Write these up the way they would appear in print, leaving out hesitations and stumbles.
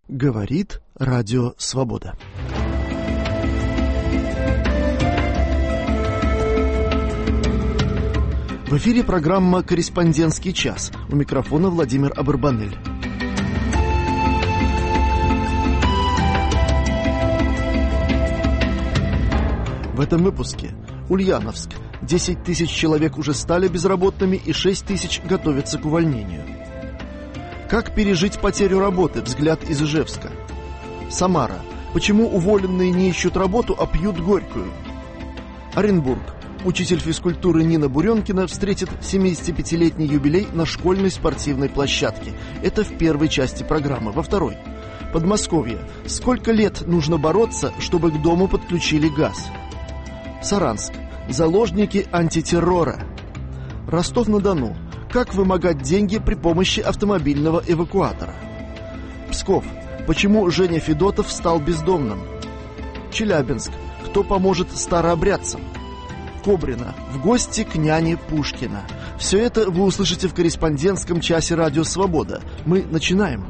Говорит Радио Свобода. В эфире программа «Корреспондентский час». У микрофона Владимир Абарбанель. В этом выпуске Ульяновск. 10 тысяч человек уже стали безработными и 6 тысяч готовятся к увольнению. Как пережить потерю работы? Взгляд из Ижевска. Самара. Почему уволенные не ищут работу, а пьют горькую? Оренбург. Учитель физкультуры Нина Буренкина встретит 75-летний юбилей на школьной спортивной площадке. Это в первой части программы. Во второй. Подмосковье. Сколько лет нужно бороться, чтобы к дому подключили газ? Саранск. Заложники антитеррора. Ростов-на-Дону. Как вымогать деньги при помощи автомобильного эвакуатора? Псков. Почему Женя Федотов стал бездомным? Челябинск. Кто поможет старообрядцам? Кобрина. В гости к няне Пушкина. Все это вы услышите в корреспондентском часе «Радио Свобода». Мы начинаем.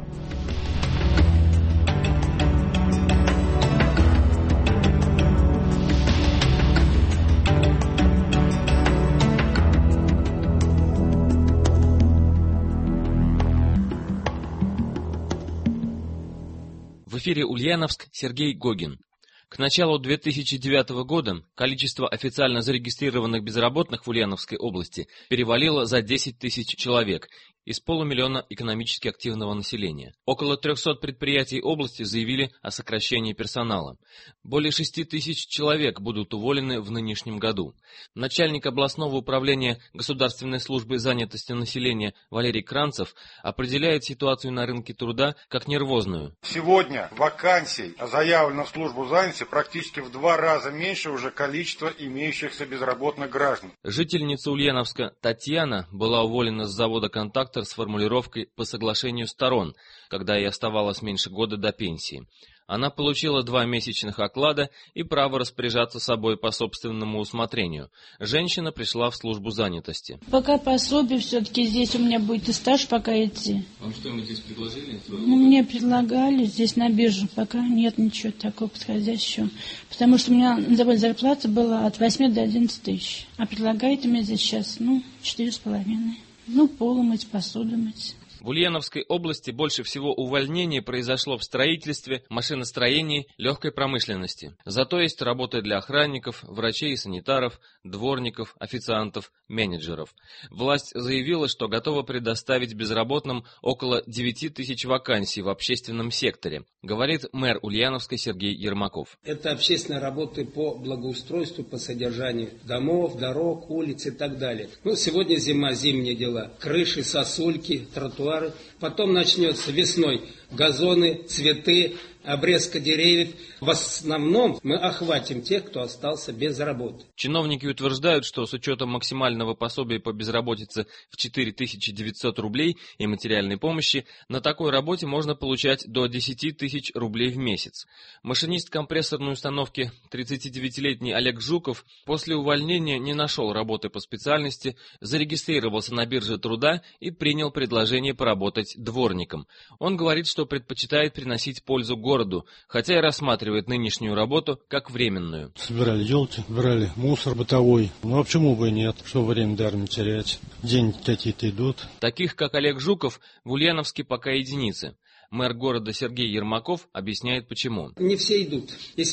В эфире Ульяновск, Сергей Гогин. К началу 2009 года количество официально зарегистрированных безработных в Ульяновской области перевалило за 10 тысяч человек из полумиллиона экономически активного населения. Около 300 предприятий области заявили о сокращении персонала. Более 6 тысяч человек будут уволены в нынешнем году. Начальник областного управления Государственной службы занятости населения Валерий Кранцев определяет ситуацию на рынке труда как нервозную. Сегодня вакансий заявлено в службу занятости практически в 2 раза меньше уже количества имеющихся безработных граждан. Жительница Ульяновска Татьяна была уволена с завода «Контактор» с формулировкой «по соглашению сторон», когда ей оставалось меньше года до пенсии. Она получила 2 месячных оклада и право распоряжаться собой по собственному усмотрению. Женщина пришла в службу занятости. Пока пособие, все-таки здесь у меня будет и стаж пока идти. Вам что-нибудь здесь предложили? Мне предлагали здесь на бирже, пока нет ничего такого подходящего. Потому что у меня зарплата была от 8 до 11 тысяч. А предлагают мне здесь сейчас, 4,5. Пол мыть, посуду мыть. В Ульяновской области больше всего увольнений произошло в строительстве, машиностроении, легкой промышленности. Зато есть работа для охранников, врачей и санитаров, дворников, официантов, менеджеров. Власть заявила, что готова предоставить безработным около 9 тысяч вакансий в общественном секторе, говорит мэр Ульяновска Сергей Ермаков. Это общественные работы по благоустройству, по содержанию домов, дорог, улиц и так далее. Сегодня зима, зимние дела. Крыши, сосульки, тротуары. Потом начнется весной газоны, цветы, обрезка деревьев. В основном мы охватим тех, кто остался без работы. Чиновники утверждают, что с учетом максимального пособия по безработице в 4900 рублей и материальной помощи, на такой работе можно получать до 10 тысяч рублей в месяц. Машинист компрессорной установки 39-летний Олег Жуков после увольнения не нашел работы по специальности, зарегистрировался на бирже труда и принял предложение поработать дворником. Он говорит, что предпочитает приносить пользу городу, хотя и рассматривает нынешнюю работу как временную. Собирали елки, брали мусор бытовой. А почему бы и нет? Что время даром терять? Деньги какие-то идут. Таких, как Олег Жуков, в Ульяновске пока единицы. Мэр города Сергей Ермаков объясняет, почему. Не все идут. Если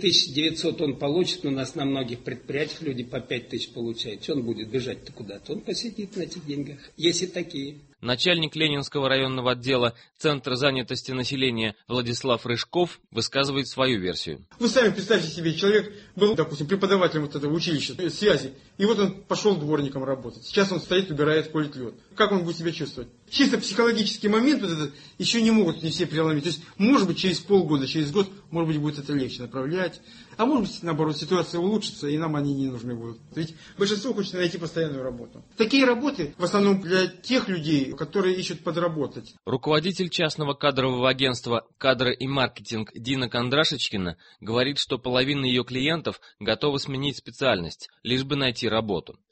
4900 он получит, у нас на многих предприятиях люди по 5000 получают. Он будет бежать-то куда-то. Он посидит на этих деньгах. Есть и такие. Начальник Ленинского районного отдела Центра занятости населения Владислав Рыжков высказывает свою версию. Вы сами представьте себе, человек был, допустим, преподавателем этого училища связи, и вот он пошел дворником работать. Сейчас он стоит, убирает, колет лед. Как он будет себя чувствовать? Чисто психологический момент вот этот еще не могут не все преломить. То есть, может быть, через полгода, через год, может быть, будет это легче направлять. А может быть, наоборот, ситуация улучшится, и нам они не нужны будут. Ведь большинство хочет найти постоянную работу. Такие работы в основном для тех людей, которые ищут подработать. Руководитель частного кадрового агентства «Кадры и маркетинг» Дина Кондрашечкина говорит, что половина ее клиентов готова сменить специальность, лишь бы найти работу.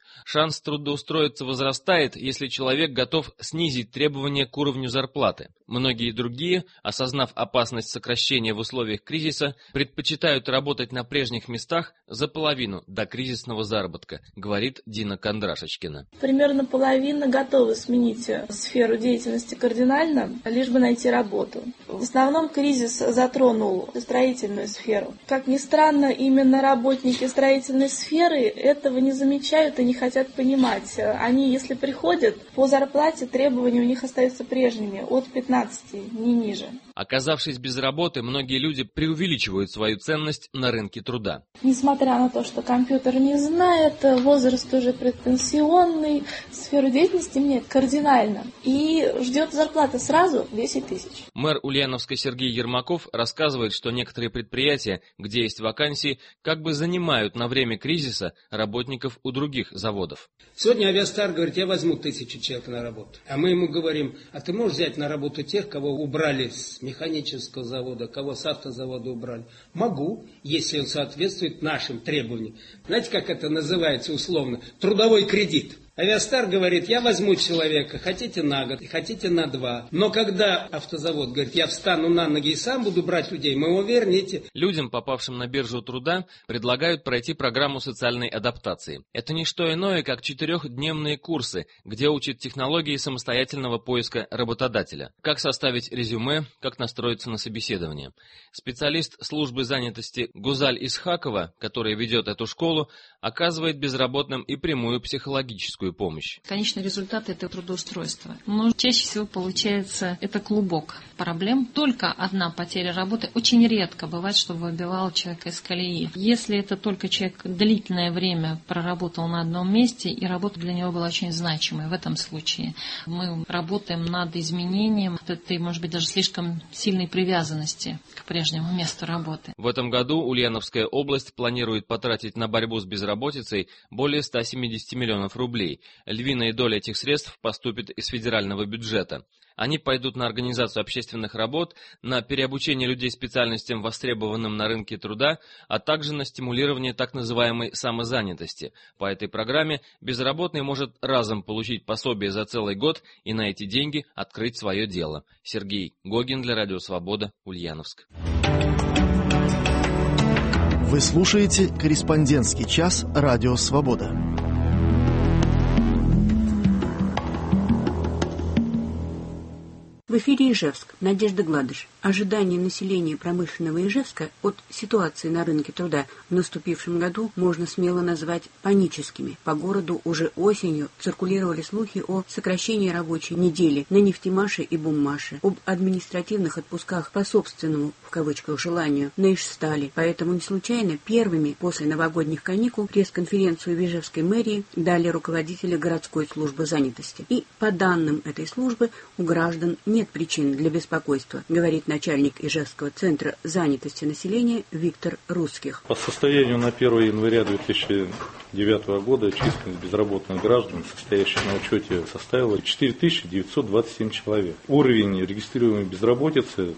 Шанс трудоустроиться возрастает, если человек готов снизить требования к уровню зарплаты. Многие другие, осознав опасность сокращения в условиях кризиса, предпочитают работать на прежних местах за половину до кризисного заработка, говорит Дина Кондрашечкина. Примерно половина готовы сменить сферу деятельности кардинально, лишь бы найти работу. В основном кризис затронул строительную сферу. Как ни странно, именно работники строительной сферы этого не замечают и не хотят понимать. Они, если приходят, по зарплате требования у них остаются прежними, от 15, не ниже. Оказавшись без работы, многие люди преувеличивают свою ценность на рынке труда. Несмотря на то, что компьютер не знает, возраст уже предпенсионный, сферу деятельности меняет кардинально. И ждет зарплата сразу 10 тысяч. Мэр Ульяновска Сергей Ермаков рассказывает, что некоторые предприятия, где есть вакансии, как бы занимают на время кризиса работников у других заводов. Сегодня Авиастар говорит, я возьму 1000 человек на работу. А мы ему говорим, а ты можешь взять на работу тех, кого убрали с механического завода, кого с автозавода убрали? Могу, если он соответствует нашим требованиям. Знаете, как это называется условно? Трудовой кредит. Авиастар говорит, я возьму человека, хотите на год, хотите на 2. Но когда автозавод говорит, я встану на ноги и сам буду брать людей, мы его верните. Людям, попавшим на биржу труда, предлагают пройти программу социальной адаптации. Это не что иное, как 4-дневные курсы, где учат технологии самостоятельного поиска работодателя. Как составить резюме, как настроиться на собеседование. Специалист службы занятости Гузаль Исхакова, который ведет эту школу, оказывает безработным и прямую психологическую помощь. Конечный результат – это трудоустройство. Но чаще всего получается это клубок проблем. Только одна потеря работы. Очень редко бывает, что выбивал человека из колеи. Если это только человек длительное время проработал на одном месте, и работа для него была очень значимой, в этом случае мы работаем над изменением этой, может быть, даже слишком сильной привязанности к прежнему месту работы. В этом году Ульяновская область планирует потратить на борьбу с безработицей более 170 миллионов рублей. Львиная доля этих средств поступит из федерального бюджета. Они пойдут на организацию общественных работ, на переобучение людей специальностям, востребованным на рынке труда, а также на стимулирование так называемой самозанятости. По этой программе безработный может разом получить пособие за целый год и на эти деньги открыть свое дело. Сергей Гогин для Радио Свобода, Ульяновск. Вы слушаете «Корреспондентский час» Радио Свобода. В эфире Ижевск. Надежда Гладыш. Ожидания населения промышленного Ижевска от ситуации на рынке труда в наступившем году можно смело назвать паническими. По городу уже осенью циркулировали слухи о сокращении рабочей недели на нефтемаше и буммаше, об административных отпусках по собственному, в кавычках, желанию на Ижстале. Поэтому не случайно первыми после новогодних каникул пресс-конференцию в Ижевской мэрии дали руководители городской службы занятости. И по данным этой службы у граждан нет причин для беспокойства, говорит начальник Ижевского центра занятости населения Виктор Русских. По состоянию на 1 января 2009 года численность безработных граждан, состоящих на учете, составила 4927 человек. Уровень регистрируемой безработицы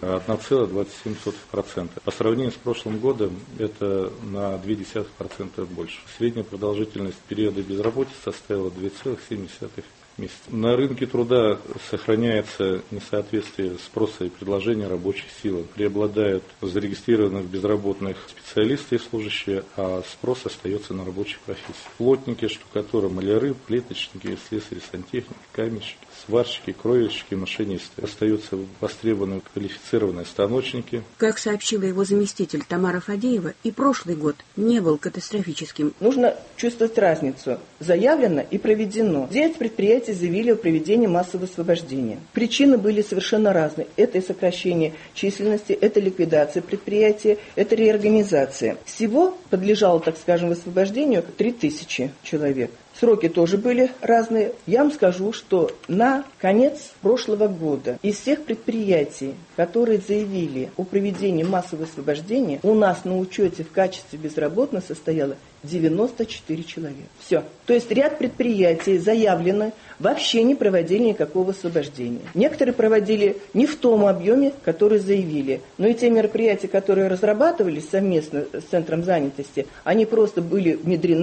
1,27%. По сравнению с прошлым годом это на 0,2% больше. Средняя продолжительность периода безработицы составила 2,7 месяца. На рынке труда сохраняется несоответствие спроса и предложения рабочей силы. Преобладают зарегистрированных безработных специалисты и служащие, а спрос остается на рабочих профессиях. Плотники, штукатуры, маляры, плиточники, слесари, сантехники, каменщики, сварщики, кровельщики, машинисты. Остаются востребованные квалифицированные станочники. Как сообщила его заместитель Тамара Фадеева, и прошлый год не был катастрофическим. Нужно чувствовать разницу. Заявлено и проведено. 9 предприятий заявили о проведении массового освобождения. Причины были совершенно разные. Это и сокращение численности, это ликвидация предприятия, это реорганизация. Всего подлежало, так скажем, освобождению 3000 человек. Сроки тоже были разные. Я вам скажу, что на конец прошлого года из всех предприятий, которые заявили о проведении массового освобождения, у нас на учете в качестве безработных состояло 94 человека. Все. То есть ряд предприятий заявлено, вообще не проводили никакого освобождения. Некоторые проводили не в том объеме, который заявили. Но и те мероприятия, которые разрабатывались совместно с Центром занятости, они просто были внедрены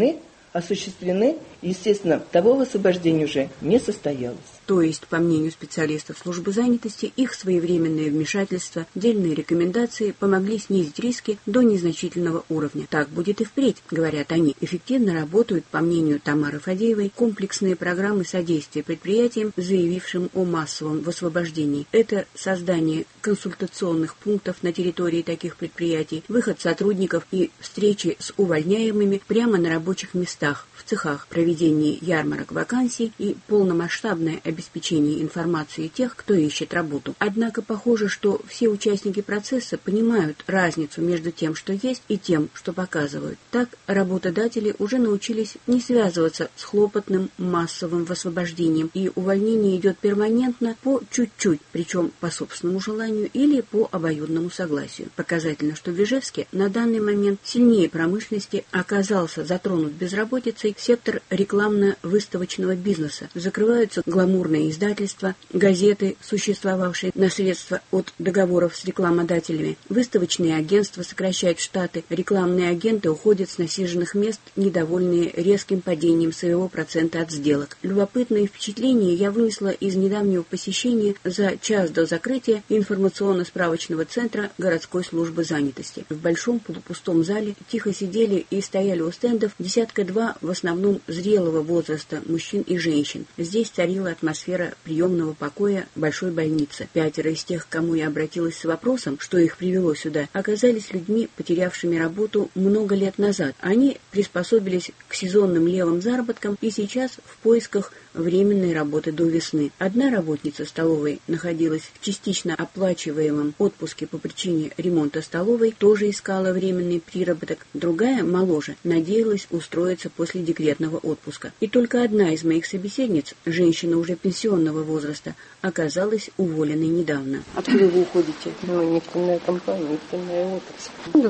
осуществлены, естественно, того освобождения уже не состоялось. То есть, по мнению специалистов службы занятости, их своевременное вмешательство, дельные рекомендации помогли снизить риски до незначительного уровня. Так будет и впредь, говорят они. Эффективно работают, по мнению Тамары Фадеевой, комплексные программы содействия предприятиям, заявившим о массовом освобождении. Это создание консультационных пунктов на территории таких предприятий, выход сотрудников и встречи с увольняемыми прямо на рабочих местах, в цехах, проведение ярмарок вакансий и полномасштабное обеспечение информацией тех, кто ищет работу. Однако похоже, что все участники процесса понимают разницу между тем, что есть, и тем, что показывают. Так, работодатели уже научились не связываться с хлопотным массовым освобождением, и увольнение идет перманентно по чуть-чуть, причем по собственному желанию или по обоюдному согласию. Показательно, что в Ижевске на данный момент сильнее промышленности оказался затронут безработицей сектор рекламно-выставочного бизнеса. Закрываются гламурные издательства, газеты, существовавшие на средства от договоров с рекламодателями. Выставочные агентства сокращают штаты, рекламные агенты уходят с насиженных мест, недовольные резким падением своего процента от сделок. Любопытные впечатления я вынесла из недавнего посещения за час до закрытия информационно-справочного центра городской службы занятости. В большом полупустом зале тихо сидели и стояли у стендов десятка-два в основном зрелого возраста мужчин и женщин. Здесь царила атмосфера приемного покоя большой больницы. 5 из тех, к кому я обратилась с вопросом, что их привело сюда, оказались людьми, потерявшими работу много лет назад. Они приспособились к сезонным левым заработкам и сейчас в поисках временной работы до весны. Одна работница столовой находилась в частично оплачиваемом отпуске по причине ремонта столовой, тоже искала временный приработок. Другая, моложе, надеялась устроиться после декретного отпуска. И только одна из моих собеседниц, женщина уже пенсионного возраста, оказалась уволенной недавно. Откуда вы уходите? Нефтяная компания, нефтяная отрасль.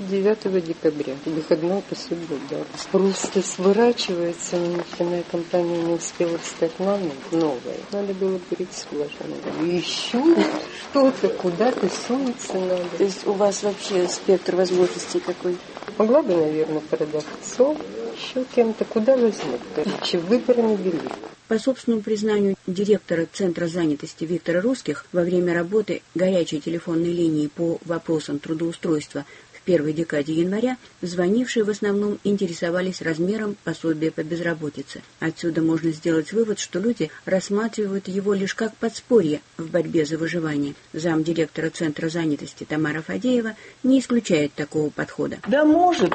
29 декабря, выходной по субботу. Просто сворачивается, нефтяная компания не успела встать на ноги, новая. Надо было перейти сложно. Еще что-то, куда-то сунуться надо. То есть у вас вообще спектр возможностей какой? Могла бы, наверное, продавцом, еще кем-то. Куда возьмут-то? Выбора не вели. По собственному признанию директора Центра занятости Виктора Русских, во время работы горячей телефонной линии по вопросам трудоустройства в первой декаде января, звонившие в основном интересовались размером пособия по безработице. Отсюда можно сделать вывод, что люди рассматривают его лишь как подспорье в борьбе за выживание. Замдиректора Центра занятости Тамара Фадеева не исключает такого подхода. Да, может,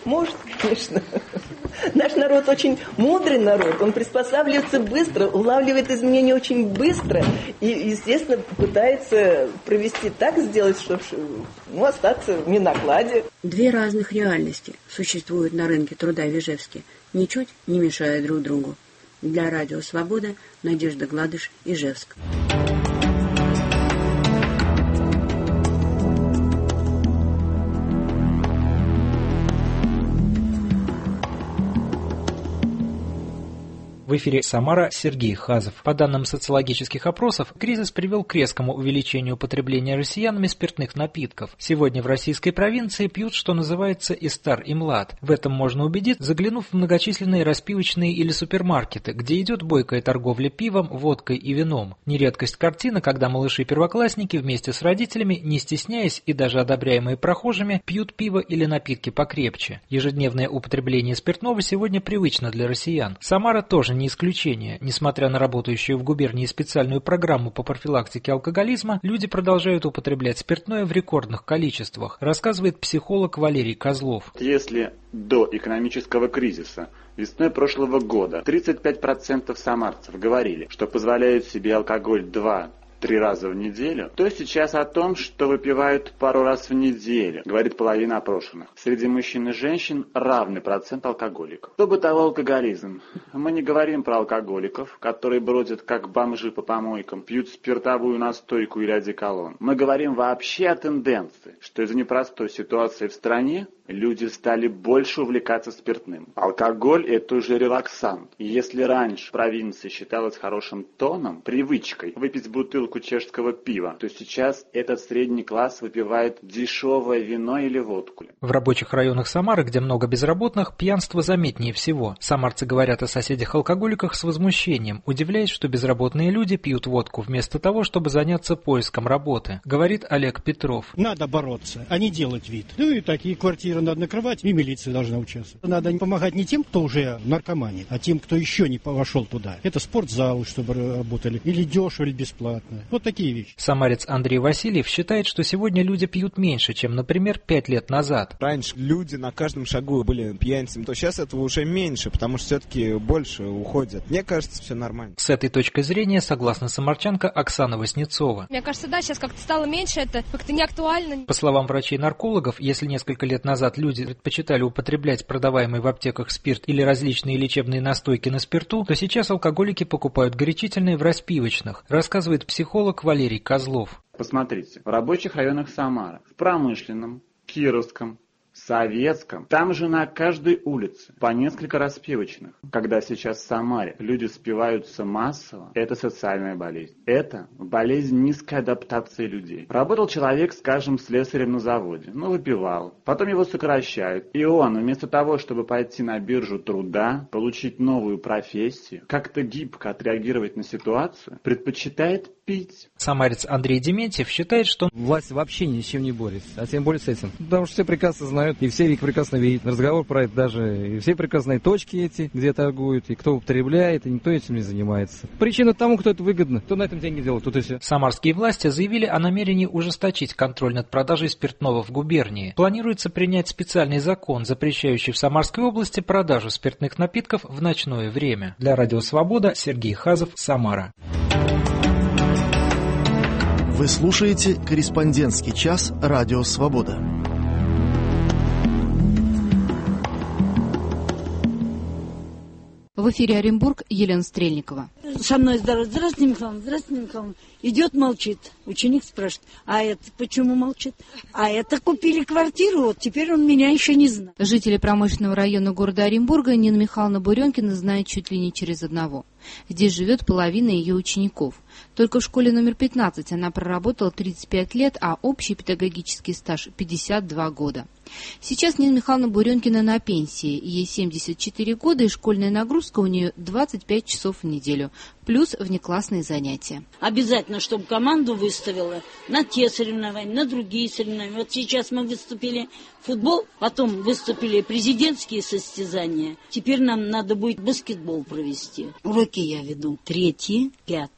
конечно. Наш народ очень мудрый народ, он приспосабливается быстро, улавливает изменения очень быстро и, естественно, пытается провести так, сделать, чтобы остаться в ненакладе. Две разных реальности существуют на рынке труда в Ижевске, ничуть не мешая друг другу. Для Радио Свобода Надежда Гладыш, Ижевск. В эфире Самара, Сергей Хазов. По данным социологических опросов, кризис привел к резкому увеличению потребления россиянами спиртных напитков. Сегодня в российской провинции пьют, что называется, и стар, и млад. В этом можно убедиться, заглянув в многочисленные распивочные или супермаркеты, где идет бойкая торговля пивом, водкой и вином. Не редкость картина, когда малыши-первоклассники вместе с родителями, не стесняясь и даже одобряемые прохожими, пьют пиво или напитки покрепче. Ежедневное употребление спиртного сегодня привычно для россиян. Самара тоже не исключение. Несмотря на работающую в губернии специальную программу по профилактике алкоголизма, люди продолжают употреблять спиртное в рекордных количествах, рассказывает психолог Валерий Козлов. Если до экономического кризиса весной прошлого года 35% самарцев говорили, что позволяют себе алкоголь 2-3 раза в неделю, то сейчас о том, что выпивают пару раз в неделю, говорит половина опрошенных. Среди мужчин и женщин равный процент алкоголиков. Что бытовой алкоголизм? Мы не говорим про алкоголиков, которые бродят как бомжи по помойкам, пьют спиртовую настойку или одеколон. Мы говорим вообще о тенденции, что из-за непростой ситуации в стране Люди стали больше увлекаться спиртным. Алкоголь – это уже релаксант. И если раньше в провинции считалось хорошим тоном, привычкой выпить бутылку чешского пива, то сейчас этот средний класс выпивает дешевое вино или водку. В рабочих районах Самары, где много безработных, пьянство заметнее всего. Самарцы говорят о соседях-алкоголиках с возмущением, удивляясь, что безработные люди пьют водку вместо того, чтобы заняться поиском работы, говорит Олег Петров. Надо бороться, а не делать вид. Ну и такие квартиры надо накрывать, и милиция должна участвовать. Надо помогать не тем, кто уже наркоманит, а тем, кто еще не вошел туда. Это спортзалы, чтобы работали, или дешево, или бесплатно. Вот такие вещи. Самарец Андрей Васильев считает, что сегодня люди пьют меньше, чем, например, 5 лет назад. Раньше люди на каждом шагу были пьяницами, то сейчас этого уже меньше, потому что все-таки больше уходят. Мне кажется, все нормально. С этой точки зрения согласна самарчанка Оксана Васнецова. Мне кажется, да, сейчас как-то стало меньше, это как-то не актуально. По словам врачей-наркологов, если несколько лет назад люди предпочитали употреблять продаваемый в аптеках спирт или различные лечебные настойки на спирту, то сейчас алкоголики покупают горячительные в распивочных, рассказывает психолог Валерий Козлов. Посмотрите, в рабочих районах Самары, в Промышленном, Кировском, Советском, там же на каждой улице по несколько распивочных. Когда сейчас в Самаре люди спиваются массово, это социальная болезнь. Это болезнь низкой адаптации людей. Работал человек, скажем, слесарем на заводе, выпивал, потом его сокращают, и он вместо того, чтобы пойти на биржу труда, получить новую профессию, как-то гибко отреагировать на ситуацию, предпочитает пить. Самарец Андрей Дементьев считает, что власть вообще ни с чем не борется, а тем более с этим. Потому что все прекрасно знают, и все их прекрасно видят. Разговор про это даже, и все прекрасные точки эти, где торгуют, и кто употребляет, и никто этим не занимается. Причина тому, кто это выгодно, кто на этом деньги делает, тут и все. Самарские власти заявили о намерении ужесточить контроль над продажей спиртного в губернии. Планируется принять специальный закон, запрещающий в Самарской области продажу спиртных напитков в ночное время. Для Радио Свобода Сергей Хазов, Самара. Вы слушаете «Корреспондентский час» Радио Свобода. В эфире Оренбург, Елена Стрельникова. Со мной здоровье. Здравствуйте, Михаил. Здравствуйте, Михаил. Идет, молчит. Ученик спрашивает, а это почему молчит? А это купили квартиру, вот теперь он меня еще не знает. Жители промышленного района города Оренбурга Нина Михайловна Буренкина знает чуть ли не через одного. Здесь живет половина ее учеников. Только в школе номер 15 она проработала 35 лет, а общий педагогический стаж 52 года. Сейчас Нина Михайловна Буренкина на пенсии. Ей 74 года, и школьная нагрузка у нее 25 часов в неделю, плюс внеклассные занятия. Обязательно, чтобы команду выставила на те соревнования, на другие соревнования. Вот сейчас мы выступили в футбол, потом выступили президентские состязания. Теперь нам надо будет баскетбол провести. Уроки я веду 3, 5,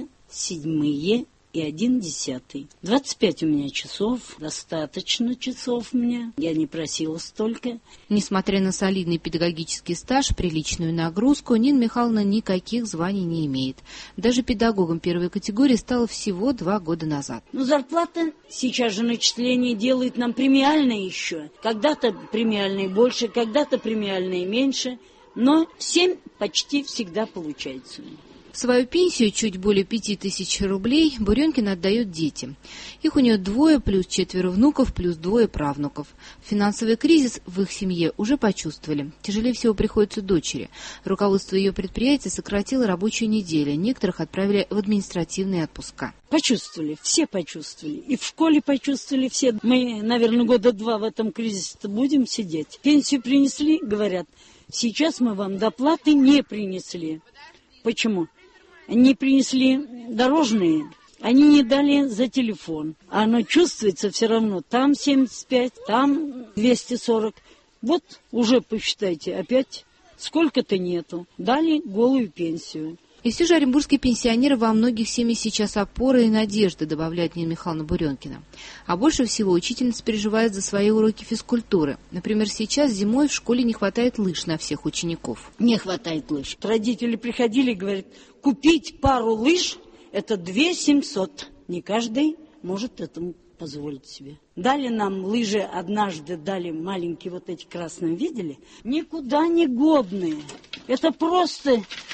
7 и 1/10. 25 у меня часов, достаточно часов мне. Я не просила столько. Несмотря на солидный педагогический стаж, приличную нагрузку, Нина Михайловна никаких званий не имеет. Даже педагогом первой категории стала всего 2 года назад. Зарплата сейчас же начисление делают нам премиальные еще. Когда-то премиальные больше, когда-то премиальные меньше. Но 7 почти всегда получается. Свою пенсию, чуть более 5000 рублей, Буренкина отдает детям. Их у нее 2, плюс 4 внуков, плюс 2 правнуков. Финансовый кризис в их семье уже почувствовали. Тяжелее всего приходится дочери. Руководство ее предприятия сократило рабочую неделю. Некоторых отправили в административные отпуска. Почувствовали, все почувствовали. И в школе почувствовали все. Мы, наверное, 2 года в этом кризисе будем сидеть. Пенсию принесли, говорят, сейчас мы вам доплаты не принесли. Почему? Не принесли дорожные, они не дали за телефон. А оно чувствуется все равно. Там 75, там 240. Вот уже посчитайте, опять сколько-то нету. Дали голую пенсию. И все же оренбургские пенсионеры во многих семьях сейчас опора и надежда, добавляет Нина Михайловна Буренкина. А больше всего учительница переживает за свои уроки физкультуры. Например, сейчас зимой в школе не хватает лыж на всех учеников. Не хватает лыж. Родители приходили и говорят, купить пару лыж – это 2700. Не каждый может этому позволить себе. Дали нам лыжи, однажды дали маленькие вот эти красные, видели? Никуда не годные. Это просто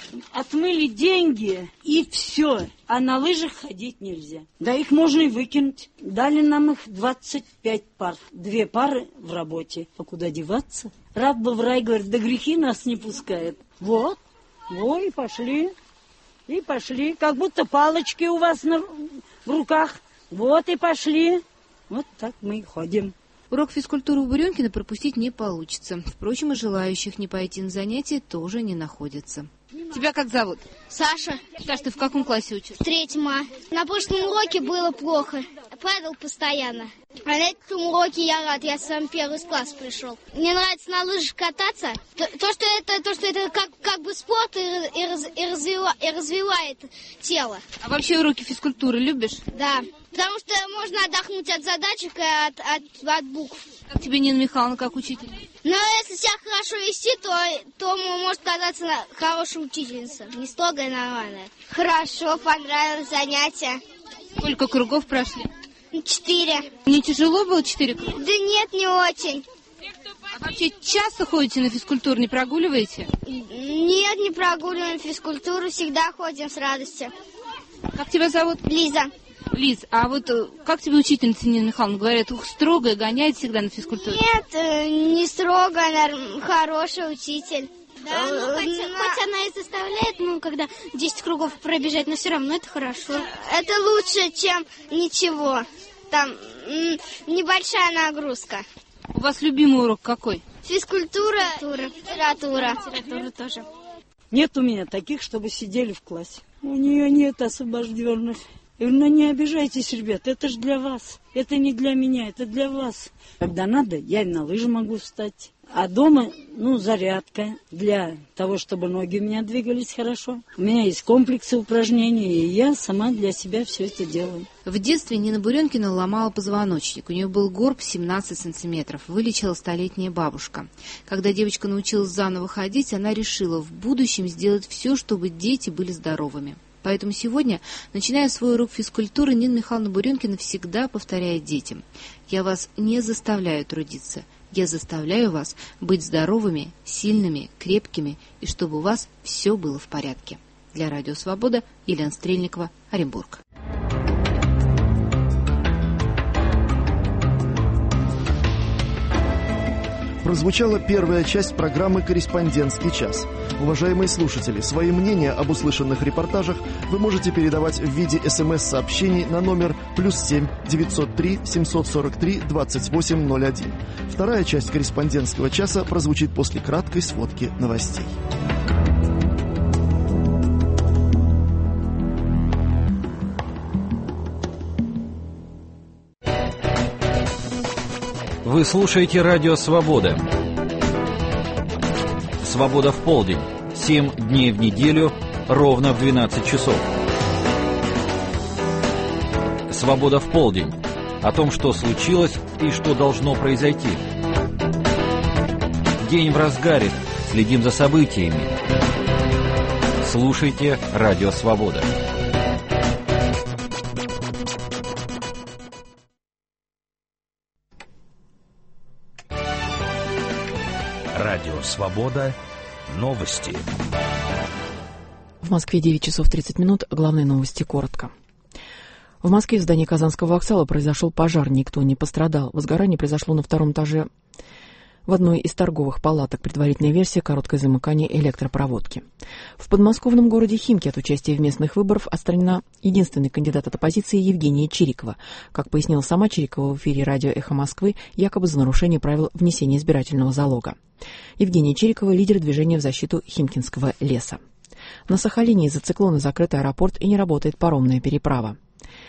отмыли деньги и все. А на лыжах ходить нельзя. Да их можно и выкинуть. Дали нам их 25 пар. 2 пары в работе. А куда деваться? Раб бы в рай, говорит, да грехи нас не пускают. Вот. И пошли. И пошли. Как будто палочки у вас в руках. Вот и пошли. Вот так мы и ходим. Урок физкультуры у Буренкина пропустить не получится. Впрочем, и желающих не пойти на занятия тоже не находится. Тебя как зовут? Саша. Саша, ты в каком классе учишься? 3-м А. На прошлом уроке было плохо. Падал постоянно. А на этом уроке я рад. Я сам первый класс пришел. Мне нравится на лыжах кататься. То, что это как бы спорт и развивает тело. А вообще уроки физкультуры любишь? Да. Потому что можно отдохнуть от задачек и от букв. Как тебе Нина Михайловна, как учитель? Но если себя хорошо вести, то может казаться хорошей учительницей. Не строгая, нормальная. Хорошо, понравилось занятие. Сколько кругов прошли? 4. Не тяжело было 4 круга? Да нет, не очень. А вообще часто ходите на физкультуру, не прогуливаете? Нет, не прогуливаем физкультуру, всегда ходим с радостью. Как тебя зовут? Лиза. Лиз, а вот как тебе учительница Нина Михайловна говорит, строгая, гоняет всегда на физкультуру? Нет, не строгая, хороший учитель. Да, хоть она и заставляет, когда 10 кругов пробежать, но все равно это хорошо. Это лучше, чем ничего. Там небольшая нагрузка. У вас любимый урок какой? Физкультура, литература. Литература тоже. Нет у меня таких, чтобы сидели в классе. У нее нет освобожденных. Я говорю, не обижайтесь, ребят, это же для вас. Это не для меня, это для вас. Когда надо, я и на лыжи могу встать. А дома, зарядка для того, чтобы ноги у меня двигались хорошо. У меня есть комплексы упражнений, и я сама для себя все это делаю. В детстве Нина Буренкина ломала позвоночник. У нее был горб 17 сантиметров. Вылечила 100-летняя бабушка. Когда девочка научилась заново ходить, она решила в будущем сделать все, чтобы дети были здоровыми. Поэтому сегодня, начиная свой урок физкультуры, Нина Михайловна Буренкина всегда повторяет детям: «Я вас не заставляю трудиться. Я заставляю вас быть здоровыми, сильными, крепкими, и чтобы у вас все было в порядке». Для Радио Свобода, Елена Стрельникова, Оренбург. Прозвучала первая часть программы «Корреспондентский час». Уважаемые слушатели, свои мнения об услышанных репортажах вы можете передавать в виде СМС-сообщений на номер +7 903 743 2801. Вторая часть «Корреспондентского часа» прозвучит после краткой сводки новостей. Вы слушаете Радио Свобода. Свобода в полдень. 7 дней в неделю, ровно в 12 часов. Свобода в полдень. О том, что случилось и что должно произойти. День в разгаре. Следим за событиями. Слушайте Радио Свобода. Радио Свобода. Новости. В Москве 9 часов 30 минут. Главные новости коротко. В Москве в здании Казанского вокзала произошел пожар. Никто не пострадал. Возгорание произошло на втором этаже в одной из торговых палаток. Предварительная версия — короткое замыкание электропроводки. В подмосковном городе Химки от участия в местных выборах отстранена единственный кандидат от оппозиции Евгения Чирикова. Как пояснила сама Чирикова в эфире радио «Эхо Москвы», якобы за нарушение правил внесения избирательного залога. Евгения Чирикова — лидер движения в защиту Химкинского леса. На Сахалине из-за циклона закрыт аэропорт и не работает паромная переправа.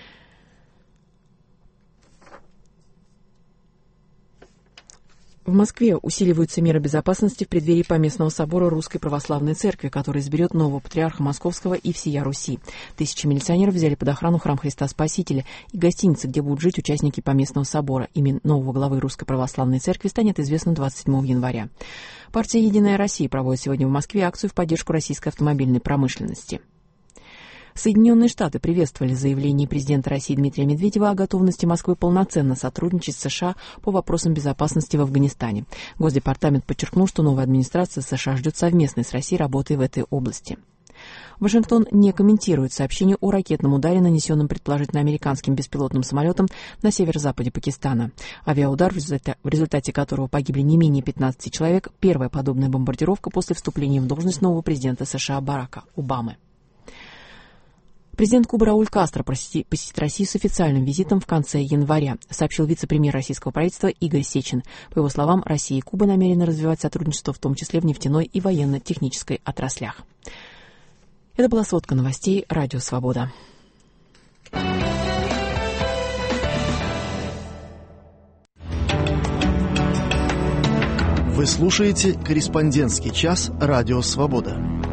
В Москве усиливаются меры безопасности в преддверии Поместного собора Русской Православной Церкви, который изберет нового патриарха Московского и всея Руси. 1000 милиционеров взяли под охрану храм Христа Спасителя и гостиницы, где будут жить участники Поместного собора. Имя нового главы Русской Православной Церкви станет известно 27 января. Партия «Единая Россия» проводит сегодня в Москве акцию в поддержку российской автомобильной промышленности. Соединенные Штаты приветствовали заявление президента России Дмитрия Медведева о готовности Москвы полноценно сотрудничать с США по вопросам безопасности в Афганистане. Госдепартамент подчеркнул, что новая администрация США ждет совместной с Россией работы в этой области. Вашингтон не комментирует сообщение о ракетном ударе, нанесенном предположительно американским беспилотным самолетом на северо-западе Пакистана. Авиаудар, в результате которого погибли не менее 15 человек, первая подобная бомбардировка после вступления в должность нового президента США Барака Обамы. Президент Кубы Рауль Кастро посетит Россию с официальным визитом в конце января, сообщил вице-премьер российского правительства Игорь Сечин. По его словам, Россия и Куба намерены развивать сотрудничество, в том числе в нефтяной и военно-технической отраслях. Это была сводка новостей «Радио Свобода». Вы слушаете «Корреспондентский час» «Радио Свобода».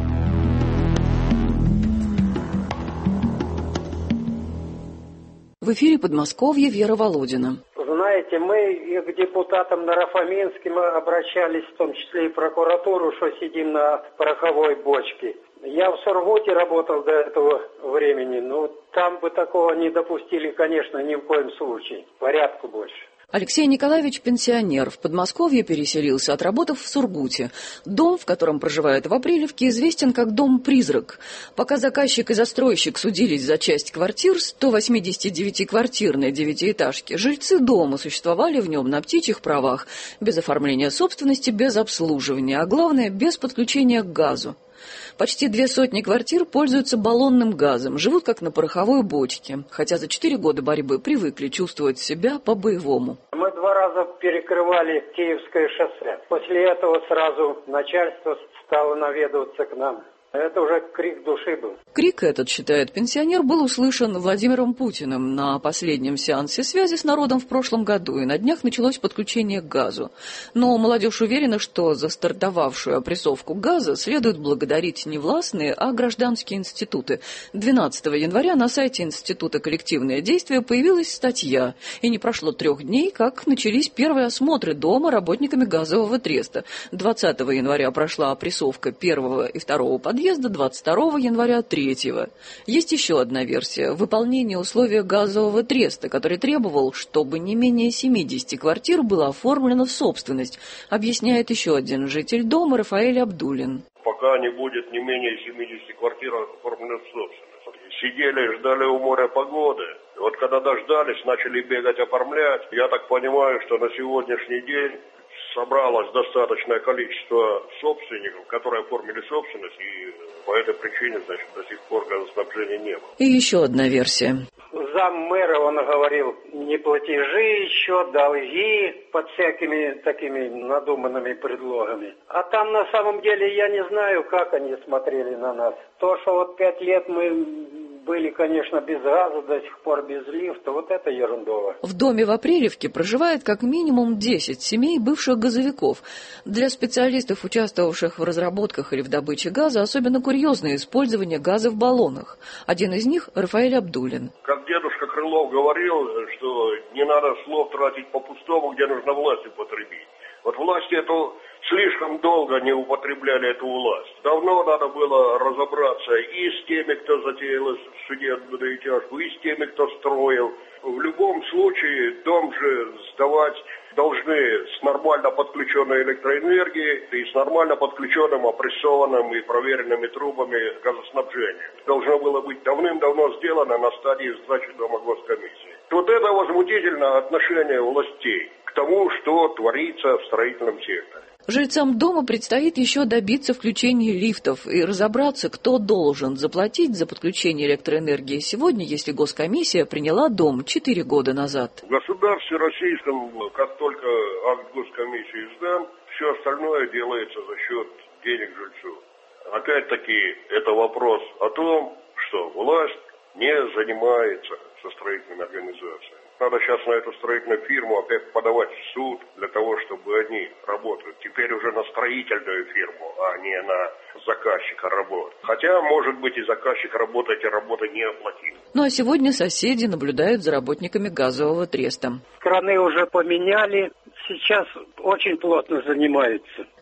В эфире Подмосковья Вера Володина. Знаете, мы и к депутатам Нарафаминским обращались, в том числе и в прокуратуру, что сидим на пороховой бочке. Я в Сургуте работал до этого времени, но там бы такого не допустили, конечно, ни в коем случае. Порядку больше. Алексей Николаевич пенсионер. В Подмосковье переселился, отработав в Сургуте. Дом, в котором проживает в Апрелевке, известен как дом-призрак. Пока заказчик и застройщик судились за часть квартир 189-квартирной девятиэтажки, жильцы дома существовали в нем на птичьих правах, без оформления собственности, без обслуживания, а главное, без подключения к газу. Почти 200 квартир пользуются баллонным газом, живут как на пороховой бочке, хотя за 4 года борьбы привыкли чувствовать себя по-боевому. Мы 2 раза перекрывали Киевское шоссе. После этого сразу начальство стало наведываться к нам. Это уже крик души был. Крик этот, считает пенсионер, был услышан Владимиром Путиным на последнем сеансе связи с народом в прошлом году, и на днях началось подключение к газу. Но молодежь уверена, что за стартовавшую опрессовку газа следует благодарить не властные, а гражданские институты. 12 января на сайте Института «Коллективное действие» появилась статья, и не прошло 3 дней, как начались первые осмотры дома работниками газового треста. 20 января прошла опрессовка 1 и 2 подъезда, 22 января 3-го. Есть еще одна версия – выполнение условия газового треста, который требовал, чтобы не менее 70 квартир было оформлено в собственность, объясняет еще один житель дома Рафаэль Абдулин. Пока не будет не менее 70 квартир оформлены в собственность. Сидели и ждали у моря погоды. Вот когда дождались, начали бегать, оформлять. Я так понимаю, что на сегодняшний день собралось достаточное количество собственников, которые оформили собственность, и по этой причине, значит, до сих пор газоснабжения не было. И еще одна версия. Заммэра, он говорил, не платежи еще, долги под всякими такими надуманными предлогами. А там на самом деле я не знаю, как они смотрели на нас. То, что вот 5 лет мы были, конечно, без газа, до сих пор без лифта, вот это ерундово. В доме в Апрелевке проживает как минимум 10 семей бывших газовиков. Для специалистов, участвовавших в разработках или в добыче газа, особенно курьезное использование газа в баллонах. Один из них – Рафаэль Абдулин. Как дедушка Крылов говорил, что не надо слов тратить по-пустому, где нужно власть употребить. Вот власти эту слишком долго не употребляли эту власть. Давно надо было разобраться и с теми, кто затеял судебную тяжбу, и с теми, кто строил. В любом случае дом же сдавать должны с нормально подключенной электроэнергией и с нормально подключенным, опрессованным и проверенными трубами газоснабжения. Должно было быть давным-давно сделано на стадии сдачи дома госкомиссии. Вот это возмутительное отношение властей к тому, что творится в строительном секторе. Жильцам дома предстоит еще добиться включения лифтов и разобраться, кто должен заплатить за подключение электроэнергии сегодня, если госкомиссия приняла дом 4 года назад. В государстве российском, как только акт госкомиссии сдан, все остальное делается за счет денег жильцов. Опять-таки, это вопрос о том, что власть не занимается со строительными организациями. Надо сейчас на эту строительную фирму опять подавать в суд для того, чтобы они работали. Теперь уже на строительную фирму, а не на заказчика работы. Хотя, может быть, и заказчик работы эти работы не оплатил. Ну а сегодня соседи наблюдают за работниками газового треста. Краны уже поменяли, сейчас очень плотно занимаются.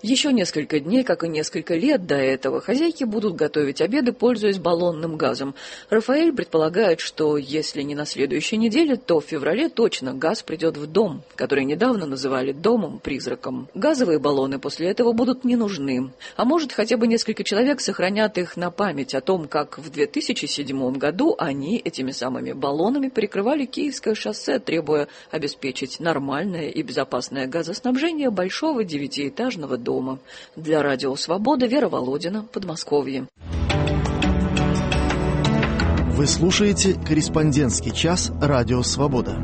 Еще несколько дней, как и несколько лет до этого, хозяйки будут готовить обеды, пользуясь баллонным газом. Рафаэль предполагает, что если не на следующей неделе, то в феврале точно газ придет в дом, который недавно называли домом-призраком. Газовые баллоны после этого будут не нужны. А может, хотя бы несколько человек сохранят их на память о том, как в 2007 году они этими самыми баллонами перекрывали Киевское шоссе, требуя обеспечить нормальное и безопасное газоснабжение большого 9-этажного дома. Для Радио Свобода, Вера Володина, Подмосковье. Вы слушаете «Корреспондентский час» Радио Свобода.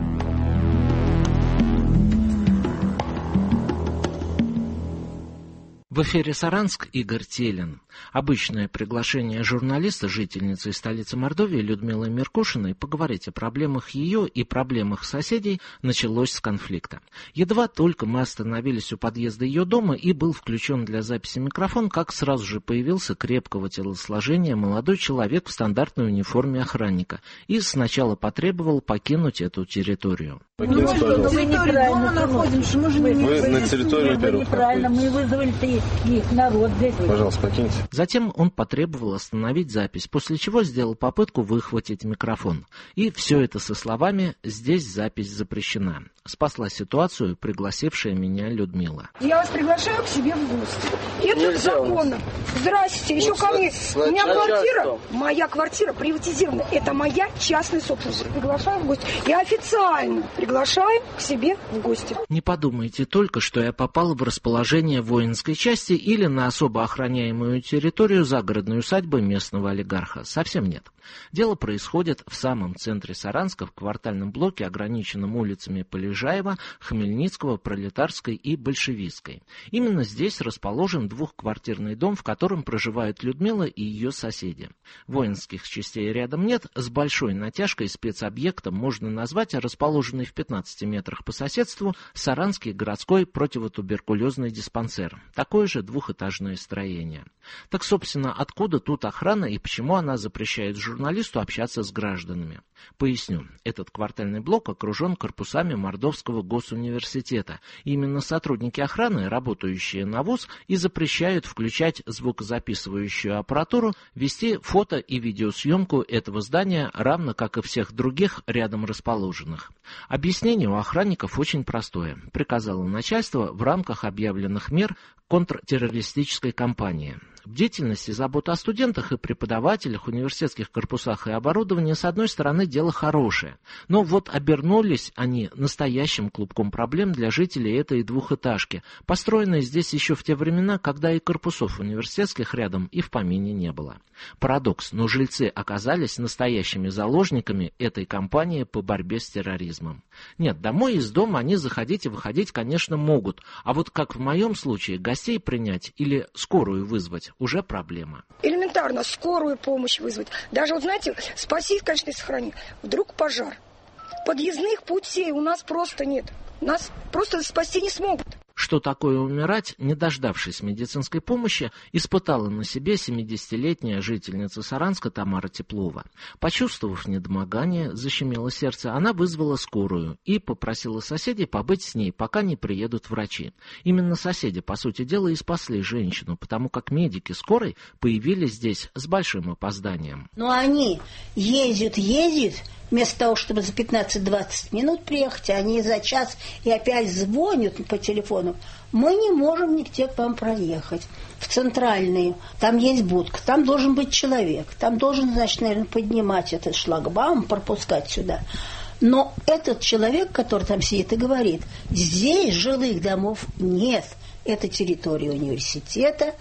В эфире Саранск, Игорь Телин. Обычное приглашение журналиста, жительницы столицы Мордовии Людмилы Меркушиной поговорить о проблемах ее и проблемах соседей началось с конфликта. Едва только мы остановились у подъезда ее дома и был включен для записи микрофон, как сразу же появился крепкого телосложения молодой человек в стандартной униформе охранника и сначала потребовал покинуть эту территорию. Покиньте, пожалуйста. Мы неправильно находимся. Вы на территории первых неправильно, мы вызвали их народ здесь. Пожалуйста, покиньте. Затем он потребовал остановить запись, после чего сделал попытку выхватить микрофон. И все это со словами «здесь запись запрещена». Спасла ситуацию пригласившая меня Людмила. Я вас приглашаю к себе в гости. Это законно. Здрасте, еще ко мне. У меня квартира, моя квартира приватизирована. Это моя частная собственность. Приглашаю в гости. Я официально приглашаю к себе в гости. Не подумайте только, что я попала в расположение воинской части или на особо охраняемую территорию загородной усадьбы местного олигарха. Совсем нет. Дело происходит в самом центре Саранска, в квартальном блоке, ограниченном улицами Полежаева, Хмельницкого, Пролетарской и Большевистской. Именно здесь расположен двухквартирный дом, в котором проживают Людмила и ее соседи. Воинских частей рядом нет, с большой натяжкой спецобъектом можно назвать расположенный в 15 метрах по соседству Саранский городской противотуберкулезный диспансер. Такое же двухэтажное строение. Так, собственно, откуда тут охрана и почему она запрещает журналисту общаться с гражданами? Поясню. Этот квартальный блок окружен корпусами Мордовского госуниверситета. Именно сотрудники охраны, работающие на ВУЗ, и запрещают включать звукозаписывающую аппаратуру, вести фото- и видеосъемку этого здания, равно как и всех других рядом расположенных. Объяснение у охранников очень простое. Приказало начальство в рамках объявленных мер контртеррористической кампании. Бдительность и забота о студентах и преподавателях, университетских корпусах и оборудовании, с одной стороны, дело хорошее. Но вот обернулись они настоящим клубком проблем для жителей этой двухэтажки, построенной здесь еще в те времена, когда и корпусов университетских рядом и в помине не было. Парадокс, но жильцы оказались настоящими заложниками этой кампании по борьбе с терроризмом. Нет, домой из дома они заходить и выходить, конечно, могут, а вот как в моем случае, гостей принять или скорую вызвать уже проблема. Элементарно скорую помощь вызвать. Даже, вот знаете, спасти, конечно, и сохранить. Вдруг пожар. Подъездных путей у нас просто нет. Нас просто спасти не смогут. Что такое умирать, не дождавшись медицинской помощи, испытала на себе 70-летняя жительница Саранска Тамара Теплова. Почувствовав недомогание, защемило сердце, она вызвала скорую и попросила соседей побыть с ней, пока не приедут врачи. Именно соседи, по сути дела, и спасли женщину, потому как медики скорой появились здесь с большим опозданием. Но они ездят, вместо того, чтобы за 15-20 минут приехать, они за час и опять звонят по телефону. Мы не можем нигде к вам проехать. В центральную. Там есть будка, там должен быть человек. Там должен, значит, наверное, поднимать этот шлагбаум, пропускать сюда. Но этот человек, который там сидит и говорит, здесь жилых домов нет. Это территория университета,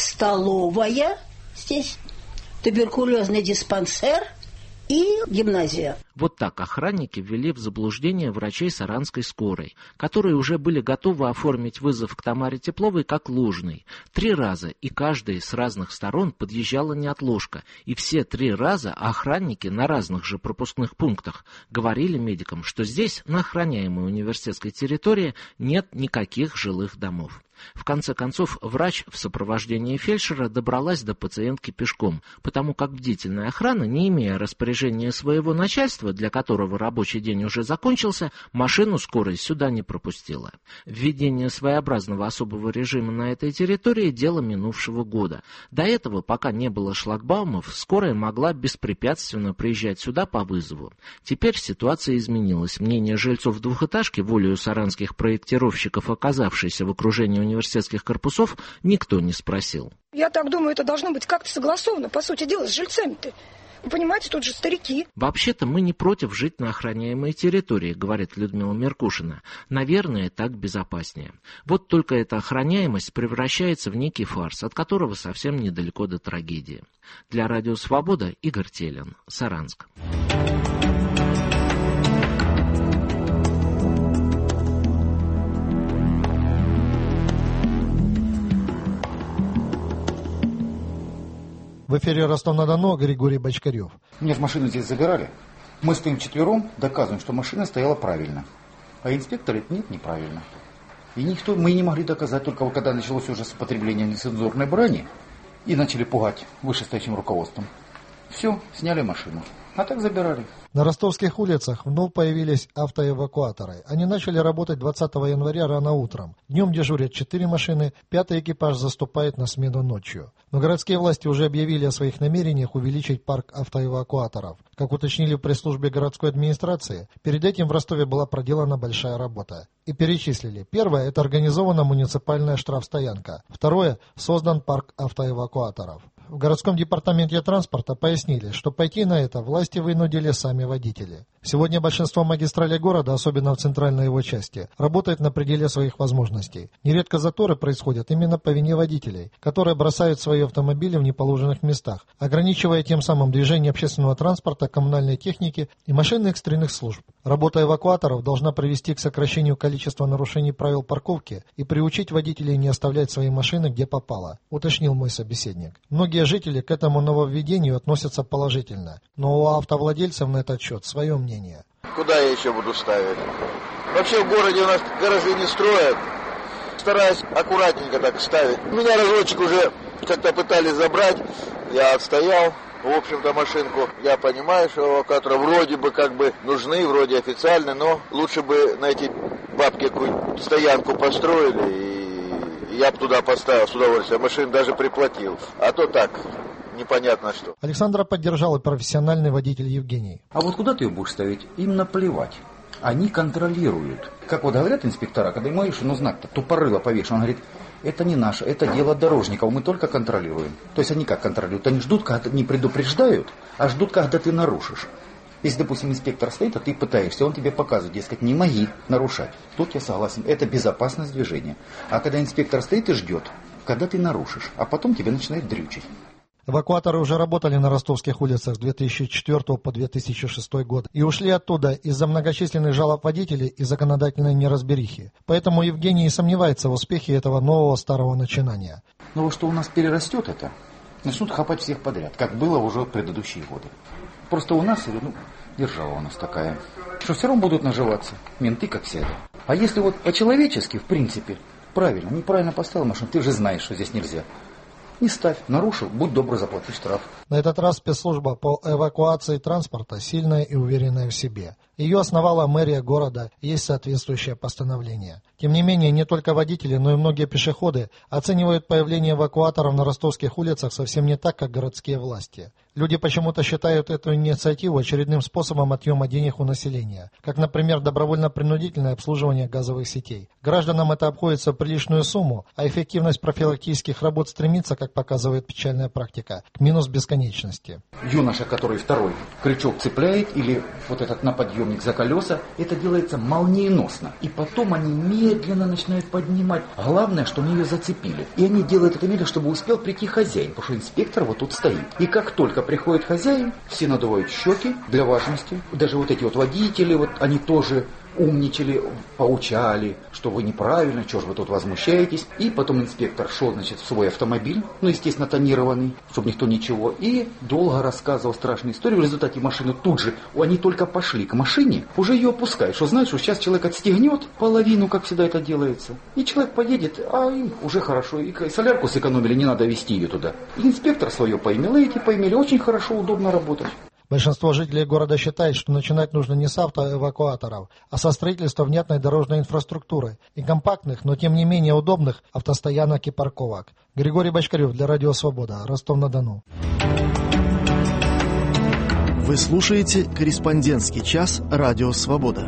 столовая, здесь туберкулезный диспансер и гимназия. Вот так охранники ввели в заблуждение врачей Саранской скорой, которые уже были готовы оформить вызов к Тамаре Тепловой как ложный. 3 раза, и каждая с разных сторон подъезжала неотложка. И все 3 раза охранники на разных же пропускных пунктах говорили медикам, что здесь, на охраняемой университетской территории, нет никаких жилых домов. В конце концов, врач в сопровождении фельдшера добралась до пациентки пешком, потому как бдительная охрана, не имея распоряжения своего начальства, для которого рабочий день уже закончился, машину скорой сюда не пропустила. Введение своеобразного особого режима на этой территории – дело минувшего года. До этого, пока не было шлагбаумов, скорая могла беспрепятственно приезжать сюда по вызову. Теперь ситуация изменилась. Мнение жильцов двухэтажки, волею саранских проектировщиков, оказавшейся в окружении университетских корпусов, никто не спросил. Я так думаю, это должно быть как-то согласовано, по сути дела, с жильцами-то. Вы понимаете, тут же старики. Вообще-то мы не против жить на охраняемой территории, говорит Людмила Меркушина. Наверное, так безопаснее. Вот только эта охраняемость превращается в некий фарс, от которого совсем недалеко до трагедии. Для Радио Свобода Игорь Телин, Саранск. В эфире Ростов-на-Дону Григорий Бочкарев. Мне в машину здесь забирали. Мы стоим вчетвером, доказываем, что машина стояла правильно. А инспекторы нет, неправильно. И мы не могли доказать, только когда началось уже с употреблением нецензурной брани и начали пугать вышестоящим руководством. Все, сняли машину. А так забирали. На ростовских улицах вновь появились автоэвакуаторы. Они начали работать 20 января рано утром. Днем дежурят 4 машины, 5-й экипаж заступает на смену ночью. Но городские власти уже объявили о своих намерениях увеличить парк автоэвакуаторов. Как уточнили в пресс-службе городской администрации, перед этим в Ростове была проделана большая работа. И перечислили. Первое – это организована муниципальная штрафстоянка. Второе – создан парк автоэвакуаторов. В городском департаменте транспорта пояснили, что пойти на это власти вынудили сами водители. Сегодня большинство магистралей города, особенно в центральной его части, работает на пределе своих возможностей. Нередко заторы происходят именно по вине водителей, которые бросают свои автомобили в неположенных местах, ограничивая тем самым движение общественного транспорта, коммунальной техники и машин экстренных служб. Работа эвакуаторов должна привести к сокращению количества нарушений правил парковки и приучить водителей не оставлять свои машины где попало, уточнил мой собеседник. Многие жители к этому нововведению относятся положительно, но у автовладельцев на этот счет свое мнение. Куда я еще буду ставить? Вообще в городе у нас гаражи не строят. Стараюсь аккуратненько так ставить. Меня разочек уже как-то пытались забрать. Я отстоял. В общем-то, машинку, я понимаю, что эвакуаторы вроде бы как бы нужны, вроде официально, но лучше бы на эти бабки какую-нибудь стоянку построили, и я бы туда поставил с удовольствием. Машину даже приплатил. А то так, непонятно что. Александра поддержал и профессиональный водитель Евгений. А вот куда ты ее будешь ставить? Им наплевать. Они контролируют. Как вот говорят инспектора, когда ему говоришь, ну знак-то, тупорыло повешен, он говорит, это не наше, это дело дорожников, мы только контролируем. То есть они как контролируют? Они ждут, когда не предупреждают, а ждут, когда ты нарушишь. Если, допустим, инспектор стоит, а ты пытаешься, он тебе показывает, дескать, не моги нарушать. Тут я согласен, это безопасность движения. А когда инспектор стоит и ждет, когда ты нарушишь, а потом тебя начинает дрючить. Эвакуаторы уже работали на ростовских улицах с 2004 по 2006 год и ушли оттуда из-за многочисленных жалоб водителей и законодательной неразберихи. Поэтому Евгений сомневается в успехе этого нового старого начинания. Но вот что у нас перерастет это, начнут хапать всех подряд, как было уже в предыдущие годы. Просто у нас, держава у нас такая, что все равно будут наживаться, менты как сядут. А если вот по-человечески, в принципе, правильно, неправильно поставил машину, ты же знаешь, что здесь нельзя. Не ставь, нарушил, будь добр, заплати штраф. На этот раз спецслужба по эвакуации транспорта сильная и уверенная в себе. Ее основала мэрия города, есть соответствующее постановление. Тем не менее, не только водители, но и многие пешеходы оценивают появление эвакуаторов на ростовских улицах совсем не так, как городские власти. Люди почему-то считают эту инициативу очередным способом отъема денег у населения, как, например, добровольно-принудительное обслуживание газовых сетей. Гражданам это обходится в приличную сумму, а эффективность профилактических работ стремится, как показывает печальная практика, к минус бесконечности. Юноша, который второй крючок цепляет или вот этот на подъемник за колеса, это делается молниеносно. И потом они медленно начинают поднимать. Главное, что они ее зацепили. И они делают это медленно, чтобы успел прийти хозяин, потому что инспектор вот тут стоит. И как только приходит хозяин, все надувают щеки для важности. Даже вот эти вот водители, вот они тоже умничали, поучали, что вы неправильно, что же вы тут возмущаетесь. И потом инспектор шел, значит, в свой автомобиль, ну, естественно, тонированный, чтобы никто ничего, и долго рассказывал страшную историю. В результате машины тут же, они только пошли к машине, уже ее опускают, что знаешь, что сейчас человек отстегнет половину, как всегда это делается, и человек поедет, а им уже хорошо, и солярку сэкономили, не надо везти ее туда. И инспектор свое поимел, и эти поимели, очень хорошо, удобно работать. Большинство жителей города считает, что начинать нужно не с автоэвакуаторов, а со строительства внятной дорожной инфраструктуры и компактных, но тем не менее удобных автостоянок и парковок. Григорий Бочкарев для Радио Свобода, Ростов-на-Дону. Вы слушаете «Корреспондентский час» Радио Свобода.